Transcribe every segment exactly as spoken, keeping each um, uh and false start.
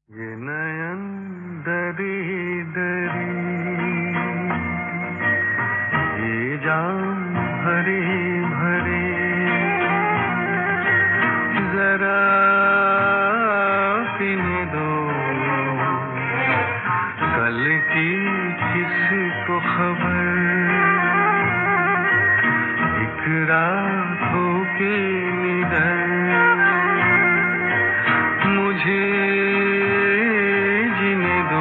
ये नयन दरी दरी, ये जाम भरे भरे, जरा पीने दो कल की किसको खबर। एक रात हो के निडर मुझे जीने दो।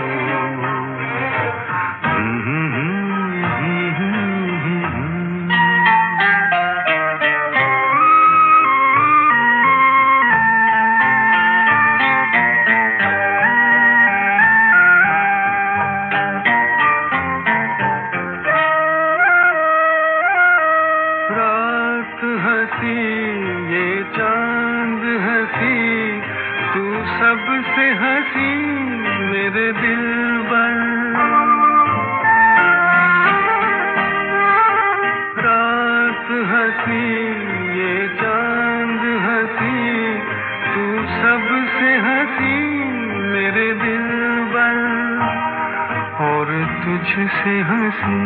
रात हंसी ये चांद हंसी, तू सबसे हंसी मेरे दिल पर। रात हंसी ये चांद हंसी, तू सबसे हंसी मेरे दिल पर। और तुझसे हंसी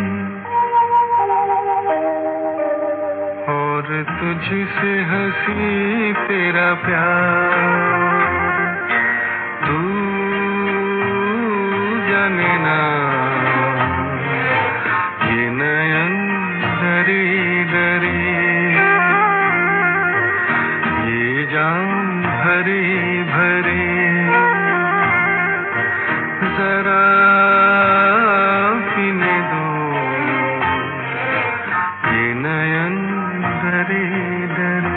और तुझसे हंसी तेरा प्यार। तू जाने ना ये नयन दरी दरी, ये जाम भरे भरे, जरा पीने दो ये नयन दरी दरी।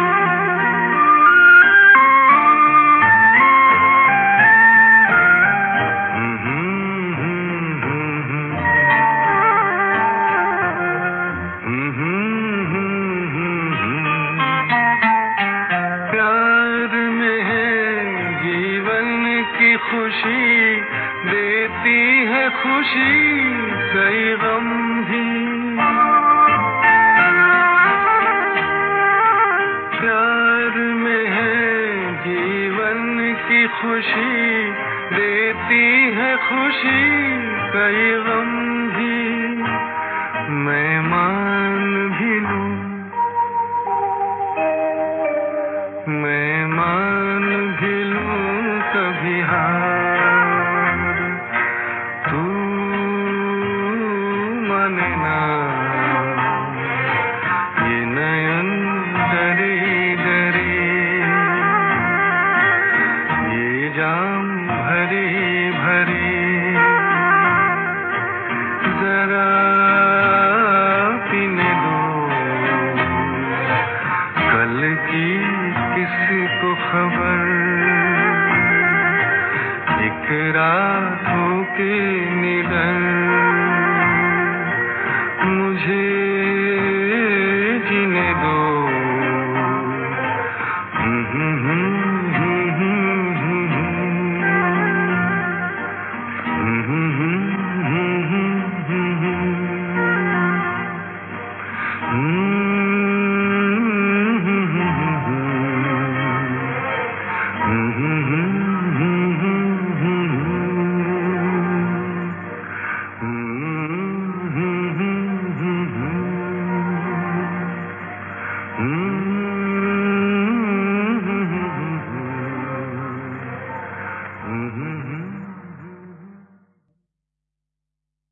प्यार में है जीवन की खुशी, देती है खुशी कई गम भी। प्यार में है जीवन की खुशी, देती है खुशी कई गम भी। मैं मान भी लूं, मैं मान भी लूं कभी हार, तू माने ना ये नयन दरी दरी, ये जाम भरे भरे, जरा पीने दो कल की किसको खबर। एक रात हो के निडर मुझे जीने दो। Mm-hmm.